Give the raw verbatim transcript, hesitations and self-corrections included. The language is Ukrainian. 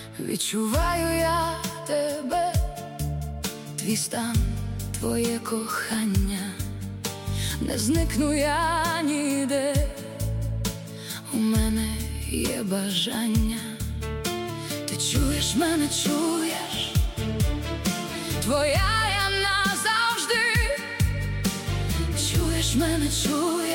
Відчуваю я тебе, твій стан, твоє кохання, не зникну я ніде, у мене є бажання. Ти чуєш мене, чуєш, твоя я назавжди. Чуєш мене, чуєш,